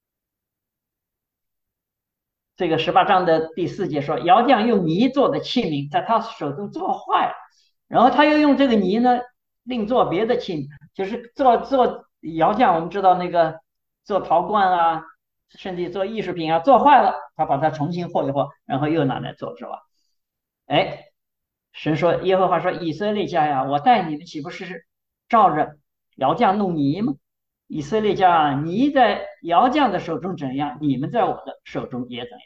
这个18章的第4节说，窑匠用泥做的器皿在他手中做坏了，然后他又用这个泥呢另做别的器皿，就是做窑匠，我们知道那个做陶罐啊，甚至做艺术品啊，做坏了，他把它重新和一和，然后又拿来做，是吧？哎，神说，耶和华说，以色列家呀，我待你们岂不是照着窑匠弄泥吗？以色列家啊，泥在窑匠的手中怎样，你们在我的手中也怎样。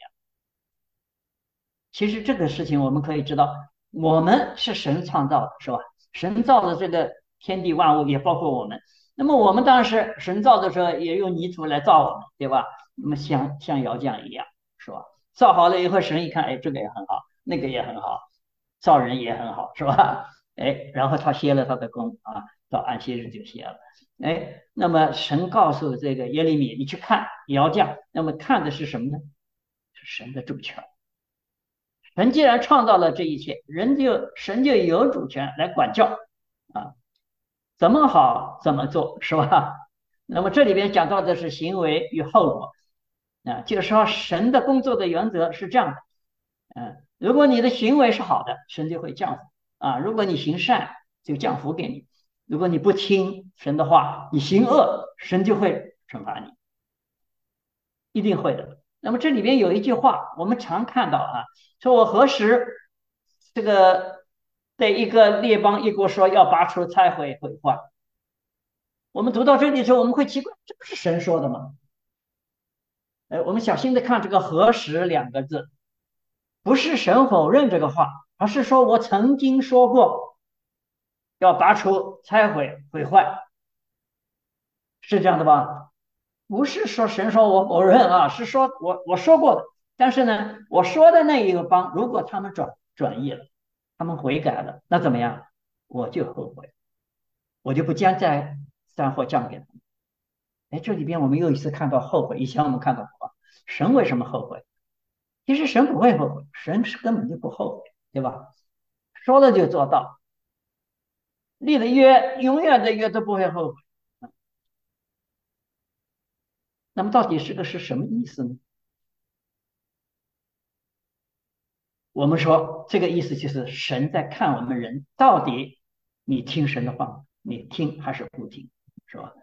其实这个事情我们可以知道，我们是神创造的，是吧？神造的这个天地万物也包括我们。那么我们当时神造的时候也用泥土来造我们，对吧？那么像窑匠一样，是吧？造好了以后，神一看，哎，这个也很好，那个也很好，造人也很好，是吧？哎，然后他歇了他的工啊，到安息日就歇了。哎，那么神告诉这个耶利米，你去看窑匠，那么看的是什么呢？是神的主权。神既然创造了这一切，神就有主权来管教啊，怎么好怎么做，是吧？那么这里边讲到的是行为与后果啊，就是说神的工作的原则是这样的，如果你的行为是好的，神就会降福啊；如果你行善，就降福给你；如果你不听神的话，你行恶，神就会惩罚你，一定会的。那么这里边有一句话，我们常看到啊，说我何时这个对一个列邦一国说要拔除、拆毁、毁坏。我们读到这里的时候，我们会奇怪，这不是神说的吗？我们小心的看这个“何时”2个字，不是神否认这个话，而是说我曾经说过要拔除、拆毁、毁坏，是这样的吧？不是说神说我否认啊，是说我说过的。但是呢，我说的那一个邦，如果他们转移了，他们悔改了，那怎么样？我就后悔，我就不将再三祸降给他们。哎，这里边我们又一次看到后悔。以前我们看到过，神为什么后悔？其实神不会后悔，神是根本就不后悔，对吧？说了就做到，立了约，永远的约都不会后悔。那么到底是什么意思呢？我们说这个意思就是神在看我们人到底你听神的话，你听还是不听，是吧？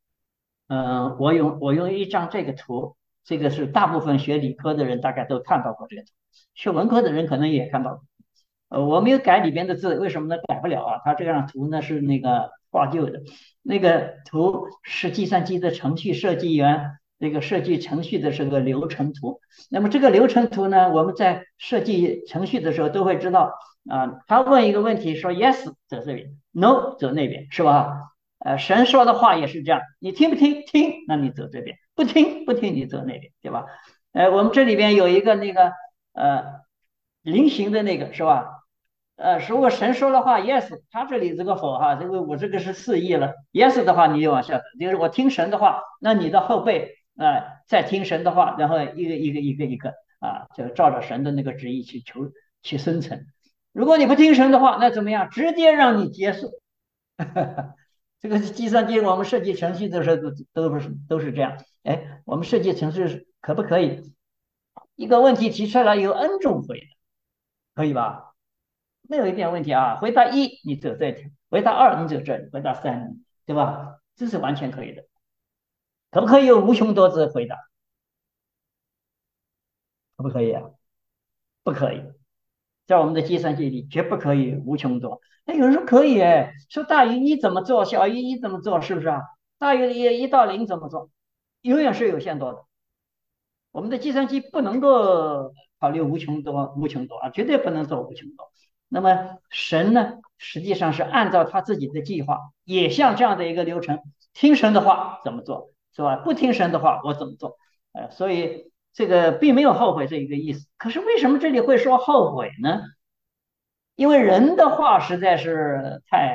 我用一张这个图，这个是大部分学理科的人大概都看到过这个图，学文科的人可能也看到过。我没有改里边的字，为什么呢？改不了啊。它这张图呢是那个挂旧的，那个图是计算机的程序设计员那个设计程序的这个流程图。那么这个流程图呢，我们在设计程序的时候都会知道啊。他问一个问题说 yes 走这边，no 走那边，是吧？神说的话也是这样，你听不听？听，那你走这边；不听你走那边，对吧？我们这里边有一个那个菱形的那个是吧？如果神说的话 yes，他这里这个否哈，这个我这个是示意了 yes 的话，你就往下走，就是我听神的话，那你的后背再听神的话，然后一个啊，就照着神的那个旨意去生存。如果你不听神的话，那怎么样？直接让你结束。这个计算机我们设计程序的时候都是这样。哎，我们设计程序可不可以一个问题提出来有 N 种回答，可以吧？没有一点问题啊。回答一你走这里，回答二你走这里，回答三，对吧？这是完全可以的。可不可以有无穷多次回答？可不可以啊？不可以，在我们的计算机里绝不可以无穷多。那有人说可以哎，说大于一怎么做，小于一怎么做，是不是啊？大于1到0怎么做？永远是有限多的。我们的计算机不能够考虑无穷多啊，绝对不能做无穷多。那么神呢，实际上是按照他自己的计划，也像这样的一个流程，听神的话怎么做，是吧？不听神的话我怎么做？所以这个并没有后悔这一个意思。可是为什么这里会说后悔呢？因为人的话实在是太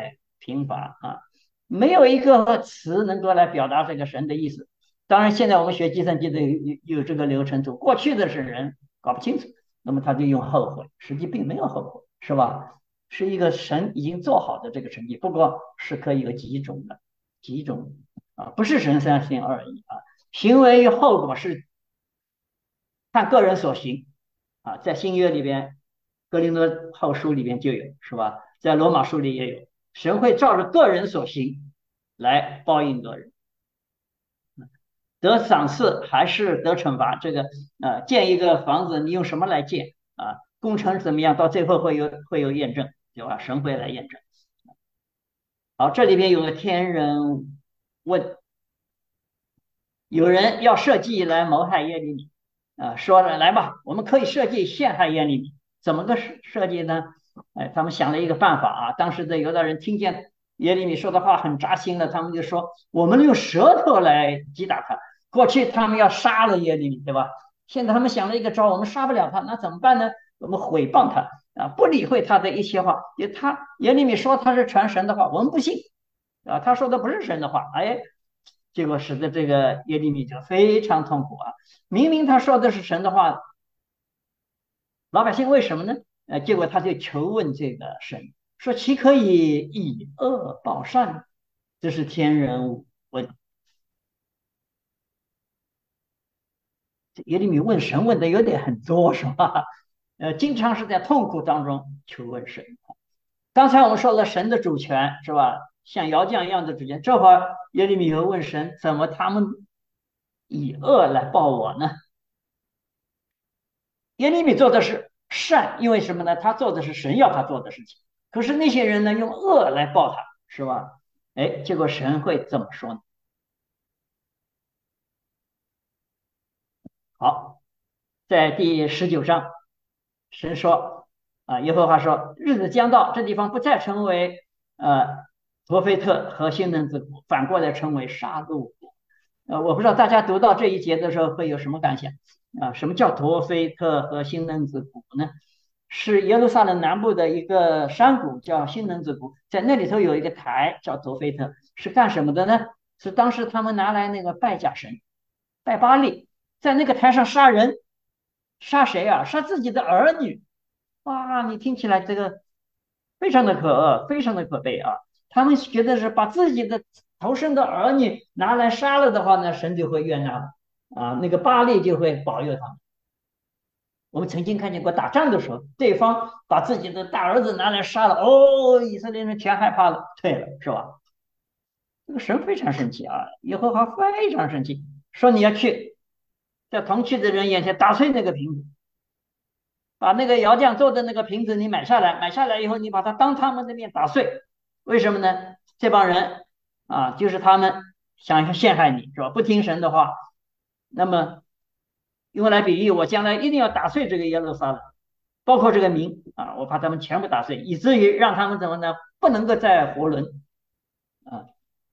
贫乏啊，没有一个词能够来表达这个神的意思。当然，现在我们学计算机的有这个流程图，过去的是人搞不清楚，那么他就用后悔，实际并没有后悔，是吧？是一个神已经做好的这个成绩，不过是可以有几种的，几种啊，不是神三心二意啊，行为与后果是看个人所行啊，在新约里边，哥林多后书里边就有，是吧？在罗马书里也有，神会照着个人所行来报应个人，得赏赐还是得惩罚？这个建一个房子，你用什么来建啊？工程怎么样？到最后会有验证，对吧？神会来验证。好，这里边有个天人问，有人要设计来谋害耶利米，说了来吧，我们可以设计陷害耶利米，怎么个设计呢？哎，他们想了一个办法啊，当时的犹大人听见耶利米说的话很扎心了，他们就说我们用舌头来击打他。过去他们要杀了耶利米，对吧？现在他们想了一个招，我们杀不了他，那怎么办呢？我们毁谤他啊，不理会他的一切话，耶利米说他是传神的话，我们不信啊，他说的不是神的话，哎，结果使得这个耶利米就非常痛苦啊！明明他说的是神的话，老百姓为什么呢？结果他就求问这个神，说岂可以以恶报善？这是天人问。耶利米问神问的有点很多，是吧？经常是在痛苦当中求问神。刚才我们说了神的主权，是吧？像窑匠一样的主权，这会儿耶利米又问神，怎么他们以恶来报我呢？耶利米做的是善，因为什么呢？他做的是神要他做的事情。可是那些人呢，用恶来报他，是吧？哎，结果神会怎么说呢？好，在第19章，神说啊，耶和华说，日子将到，这地方不再成为陀菲特和新嫩子谷，反过来成为杀戮谷。我不知道大家读到这一节的时候会有什么感想啊？什么叫陀菲特和新嫩子谷呢？是耶路撒冷南部的一个山谷，叫新嫩子谷，在那里头有一个台叫陀菲特，是干什么的呢？是当时他们拿来那个拜假神，拜巴力，在那个台上杀人，杀谁啊？杀自己的儿女。哇，你听起来这个非常的可恶，非常的可悲啊！他们觉得是把自己的头生的儿女拿来杀了的话呢，神就会悦纳啊，那个巴力就会保佑他们。我们曾经看见过打仗的时候，对方把自己的大儿子拿来杀了，哦，以色列人全害怕了，退了，是吧？这个神非常生气啊，耶和华非常生气，说你要去在同去的人眼前打碎那个瓶子，把那个窑匠做的那个瓶子你买下来，买下来以后你把它当他们的面打碎，为什么呢？这帮人啊，就是他们想陷害你，是吧？不听神的话，那么用来比喻，我将来一定要打碎这个耶路撒冷，包括这个民啊，我把他们全部打碎，以至于让他们怎么呢？不能够再活轮啊。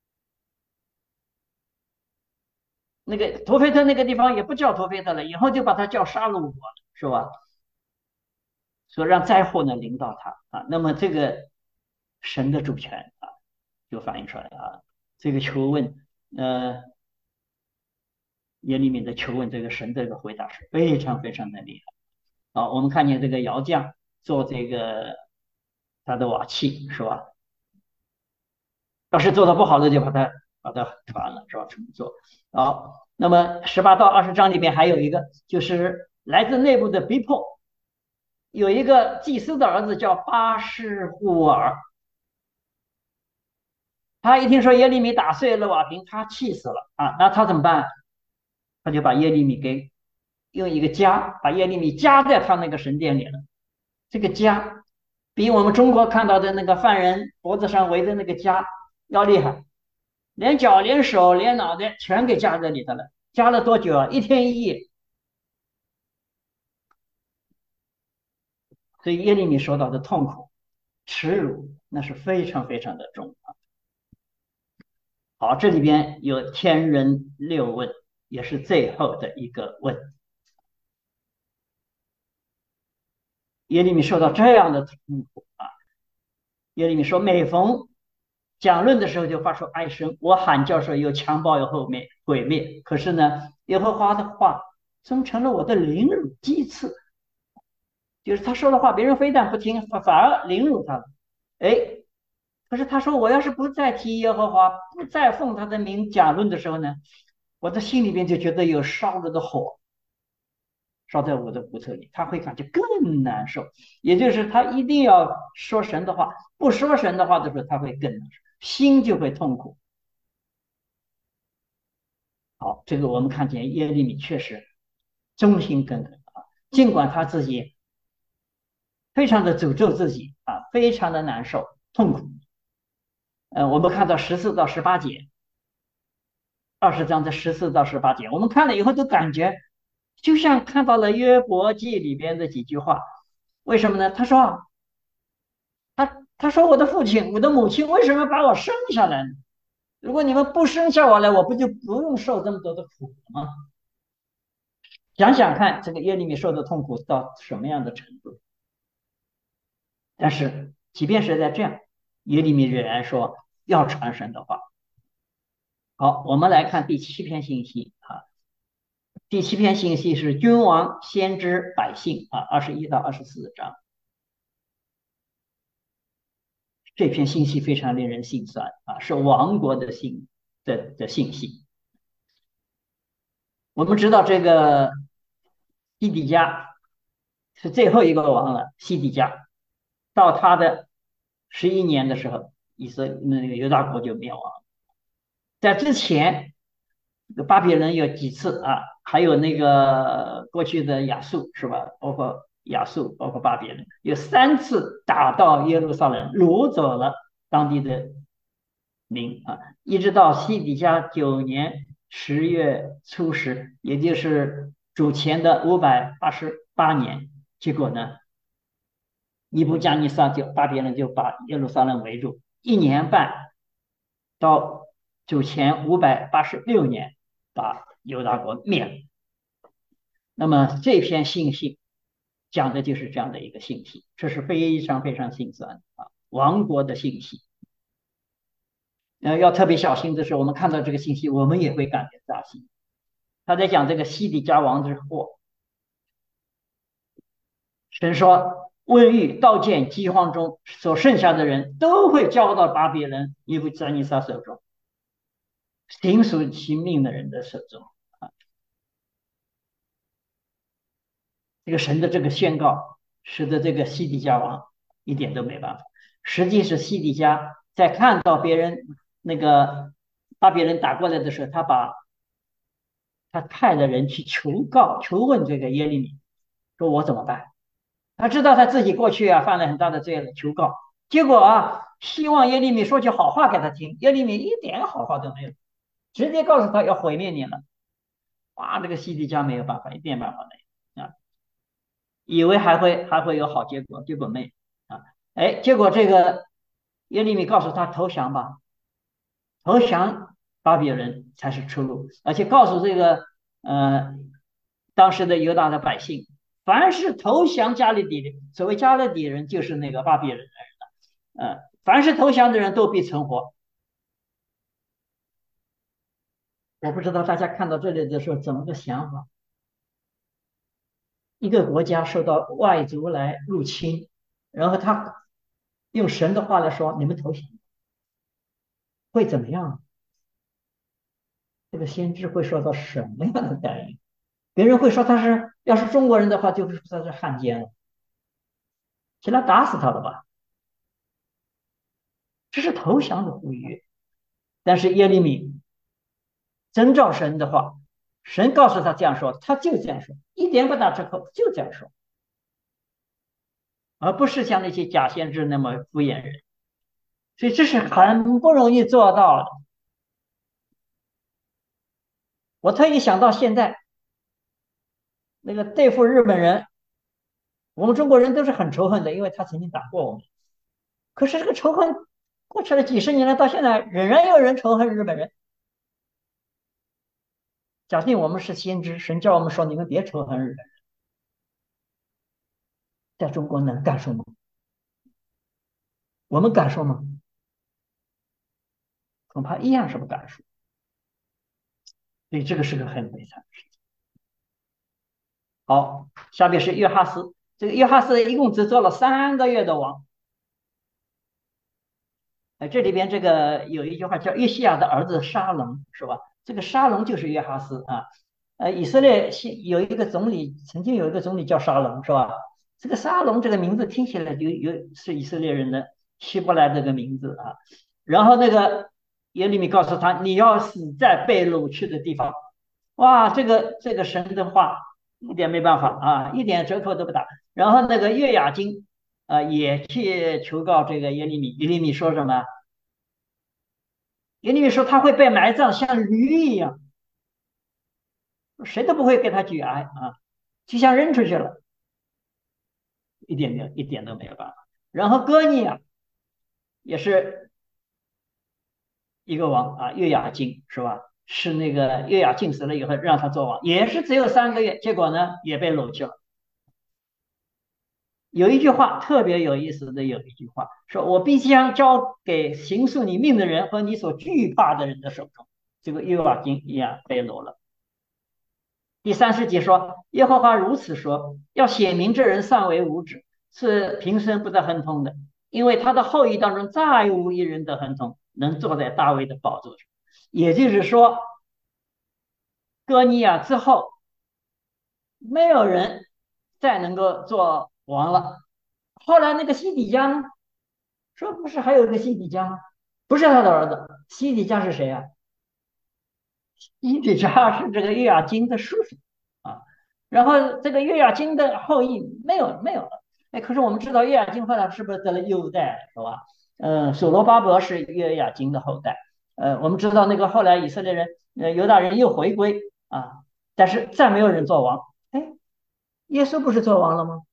那个陀菲特那个地方也不叫陀菲特了，以后就把它叫杀戮国，是吧？说让灾祸呢临到他啊，那么这个神的主权啊就反映出来啊，这个求问，呃，耶利米的求问，这个神这个回答是非常非常的厉害啊。我们看见这个窑匠做这个他的瓦器是吧？要是做的不好的，就把它传了是吧？重做。好，那么18到20章里面还有一个就是来自内部的逼迫，有一个祭司的儿子叫巴士户尔，他一听说耶利米打碎了瓦瓶，他气死了啊！那他怎么办？他就把耶利米给用一个枷，把耶利米夹在他那个神殿里了。这个枷比我们中国看到的那个犯人脖子上围的那个枷要厉害，连脚、连手、连脑袋全给夹在里头了。夹了多久啊？1天1夜。所以耶利米受到的痛苦、耻辱，那是非常非常的重。好，这里边有天人六问，也是最后的一个问。耶利米受到这样的痛苦啊！耶利米说：“每逢讲论的时候就发出哀声，我喊叫说有强暴有后面毁灭。可是呢，耶和华的话终成了我的凌辱讥刺，就是他说的话，别人非但不听，反而凌辱他了。哎，可是他说我要是不再提耶和华，不再奉他的名讲论的时候呢，我的心里边就觉得有烧了的火烧在我的骨头里，他会感觉更难受。也就是他一定要说神的话，不说神的话的时候，他会更难受，心就会痛苦。好，这个我们看见耶利米确实忠心耿耿啊，尽管他自己非常的诅咒自己啊，非常的难受痛苦。我们看到14到18节，20章的14到18节，我们看了以后都感觉就像看到了约伯记里边的几句话。为什么呢？他说我的父亲，我的母亲为什么把我生下来呢？如果你们不生下我来，我不就不用受这么多的苦了吗？想想看，这个耶利米受的痛苦到什么样的程度？但是即便是在这样，耶利米仍然说要传神的话。好，我们来看第7篇信息啊。第7篇信息是君王、先知、百姓啊，21到24章。这篇信息非常令人心酸啊，是亡国的信息。我们知道这个西底家是最后一个王了，西底家到他的11年的时候，那个犹大国就灭亡了。在之前，巴比伦有几次啊，还有那个过去的亚述是吧？包括亚述，包括巴比伦，有3次打到耶路撒冷，掳走了当地的民啊，一直到西底家9年10月初10，也就是主前的588年，结果呢，尼布加尼撒巴比伦就把耶路撒冷围住，1年半到主前586年把犹大国灭了。那么这篇信息讲的就是这样的一个信息，这是非常非常心酸啊，亡国的信息。要特别小心的是，我们看到这个信息，我们也会感觉扎心。他在讲这个西底家王之祸，神说瘟疫、刀剑、饥荒中所剩下的人都会交到巴比伦尼布甲尼撒手中，行属其命的人的手中。这个神的这个宣告，使得这个西底家王一点都没办法。实际是西底家在看到别人那个巴比伦打过来的时候，他派的人去求问这个耶利米，说我怎么办？他知道他自己过去啊犯了很大的罪了，求告。结果啊，希望耶利米说句好话给他听，耶利米一点好话都没有，直接告诉他要毁灭你了。哇，这个西底家没有办法，一点办法没有啊，以为还会有好结果，结果没有啊。哎，结果这个耶利米告诉他投降吧，投降巴比伦才是出路，而且告诉这个呃当时的犹大的百姓，凡是投降加勒底人，所谓加勒底人就是那个巴比伦人凡是投降的人都必存活。我不知道大家看到这里的时候怎么个想法？一个国家受到外族来入侵，然后他用神的话来说，你们投降会怎么样？这个先知会受到什么样的待遇？别人会说他是，要是中国人的话，就会说他是汉奸了，起来打死他了吧？这是投降的呼吁。但是耶利米遵照神的话，神告诉他这样说，他就这样说，一点不打折扣，就这样说，而不是像那些假先知那么敷衍人。所以这是很不容易做到的。我特意想到现在那个对付日本人，我们中国人都是很仇恨的，因为他曾经打过我们。可是这个仇恨过去了几十年了，到现在仍然有人仇恨日本人。假定我们是先知，神叫我们说你们别仇恨日本人，在中国能干什么？我们敢说吗？ 恐怕一样是不敢说。所以这个是个很悲惨的事情。好，下面是约哈斯，这个约哈斯一共只做了3个月的王。这里边这个有一句话叫约西亚的儿子沙龙，是吧？这个沙龙就是约哈斯啊。以色列有一个总理，曾经有一个总理叫沙龙，是吧？这个沙龙这个名字听起来是以色列人的希伯来这个名字啊。然后那个耶利米告诉他，你要死在被掳去的地方。哇，这个神的话一点没办法啊，一点折扣都不打。然后那个约雅金也去求告这个耶利米，耶利米说什么？耶利米说他会被埋葬，像驴一样，谁都不会给他举哀啊，就像扔出去了，一点都没有办法。然后哥尼啊，也是一个王啊，约雅敬是吧？是那个约雅敬死了以后让他做王，也是只有3个月，结果呢也被掳去了。有一句话特别有意思的，有一句话说：“我必将交给行诉你命的人和你所惧怕的人的手中。”这个约雅金一样被掳了。第30节说：“耶和华如此说，要显明这人尚为无知，是平生不得亨通的，因为他的后裔当中再无一人得亨通，能坐在大卫的宝座上。”也就是说，哥尼亚之后，没有人再能够做王了。后来那个西底家呢？说不是还有一个西底家吗？不是他的儿子，西底家是谁啊？西底家是这个约雅金的叔叔啊。然后这个约雅金的后裔没有了。哎，可是我们知道约雅金后来是不是得了幼代，是吧？所罗巴伯是约雅金的后代。我们知道那个后来以色列人，犹大人又回归啊，但是再没有人做王。哎，耶稣不是做王了吗？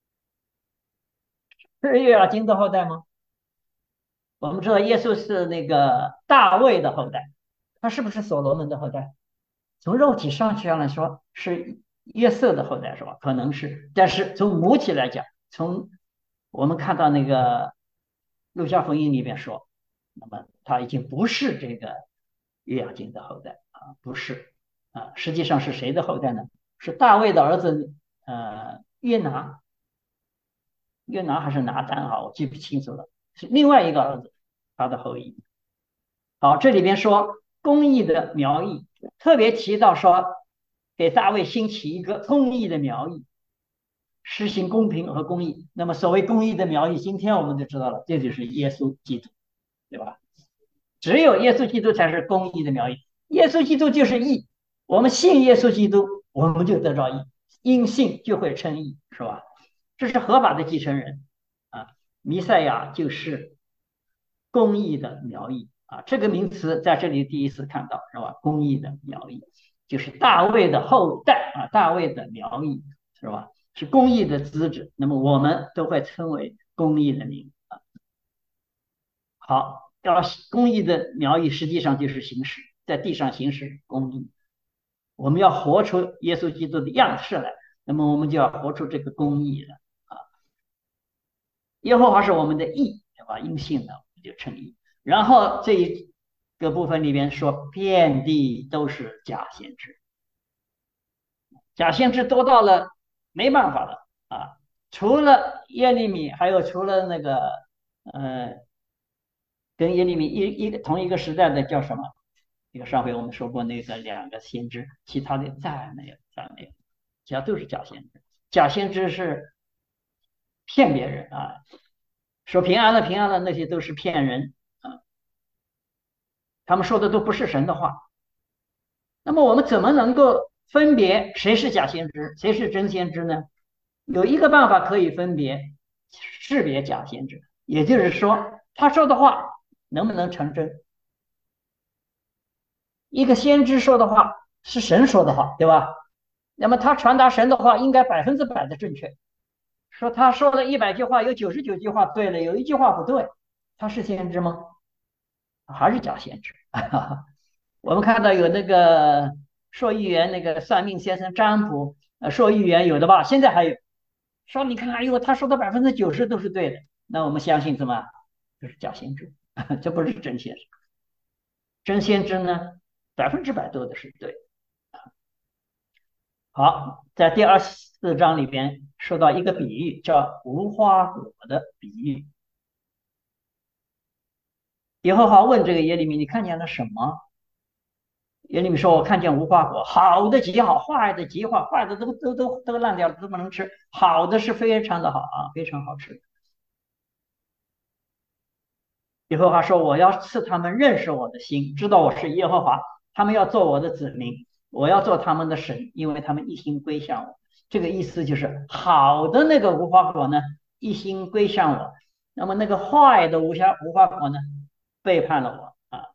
是约雅金的后代吗？我们知道耶稣是那个大卫的后代，他是不是所罗门的后代？从肉体上去上来说是约瑟的后代是吧？可能是，但是从母体来讲，从我们看到那个路加福音里面说，那么他已经不是这个约雅斤的后代啊，不是啊，实际上是谁的后代呢？是大卫的儿子约拿，约拿还是拿单啊？我记不清楚了，是另外一个儿子，他的后裔。好，这里边说公义的苗裔，特别提到说给大卫兴起一个公义的苗裔，实行公平和公义。那么所谓公义的苗裔，今天我们就知道了，这就是耶稣基督，对吧？只有耶稣基督才是公义的苗裔，耶稣基督就是义。我们信耶稣基督，我们就得着义，因信就会称义，是吧？这是合法的继承人啊，弥赛亚就是公义的苗裔啊，这个名词在这里第一次看到，是吧？公义的苗裔就是大卫的后代啊，大卫的苗裔是吧？是公义的资质，那么我们都会称为公义的名啊。好，要公义的苗裔实际上就是行使在地上行使公义，我们要活出耶稣基督的样式来，那么我们就要活出这个公义了啊。耶和华是我们的义，对吧？因信呢，我们就称义。然后这一个部分里边说，遍地都是假先知，假先知多到了没办法了啊！除了耶利米，还有除了那个呃，跟耶利米同一个时代的叫什么？这个上回我们说过那个2个先知，其他的再没有，再没有，其他都是假先知。假先知是骗别人啊，说平安了平安了，那些都是骗人啊，他们说的都不是神的话。那么我们怎么能够分别谁是假先知，谁是真先知呢？有一个办法可以分别识别假先知，也就是说，他说的话能不能成真？一个先知说的话是神说的话，对吧？那么他传达神的话应该100%的正确。说他说了100句话，有99句话对了，有一句话不对，他是先知吗？还是假先知？我们看到有那个说预言那个算命先生占卜，说预言有的吧，现在还有说你看，哎呦，他说的90%都是对的，那我们相信什么？这是假先知，这不是真先知。 真先知呢，100%做的是对。好，在第24章里边说到一个比喻，叫无花果的比喻。耶和华问这个耶利米：“你看见了什么？”耶利米说：“我看见无花果，好的极好，坏的极坏，坏的都烂掉了，都不能吃，好的是非常的好啊，非常好吃。”耶和华说：“我要赐他们认识我的心，知道我是耶和华，他们要做我的子民，我要做他们的神，因为他们一心归向我。”这个意思就是好的那个无花果呢，一心归向我；那么那个坏的无花果呢，背叛了我啊。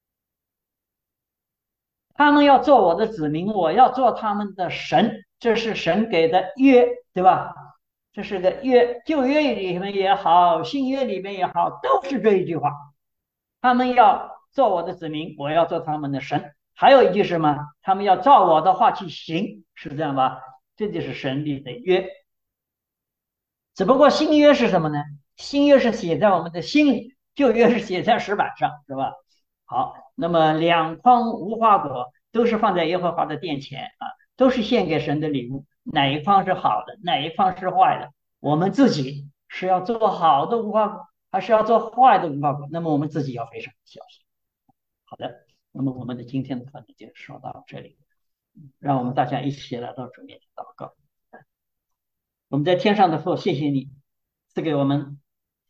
他们要做我的子民，我要做他们的神，这是神给的约，对吧？这是个约，旧约里面也好，新约里面也好，都是这一句话。他们要做我的子民，我要做他们的神。还有一句是什么？他们要照我的话去行，是这样吧？这就是神立的约。只不过新约是什么呢？新约是写在我们的心里，旧约是写在石板上，是吧？好，那么两筐无花果都是放在耶和华的殿前啊，都是献给神的礼物。哪一筐是好的，哪一筐是坏的？我们自己是要做好的无花果，还是要做坏的无花果？那么我们自己要非常小心。好的，那么我们的今天的课程就说到这里，让我们大家一起来到主面前祷告。我们在天上的父，谢谢你赐给我们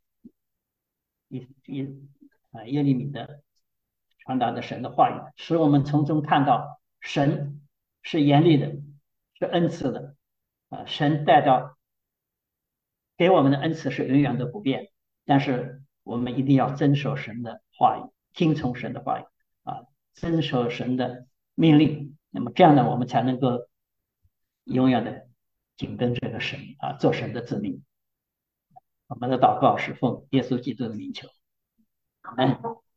耶利米的传达的神的话语，使我们从中看到神是严厉的，是恩赐的神带到给我们的恩赐是永远都不变，但是我们一定要遵守神的话语，听从神的话语遵守神的命令。那么这样呢，我们才能够永远的紧跟这个神做神的子民。我们的祷告是奉耶稣基督的名求，阿门。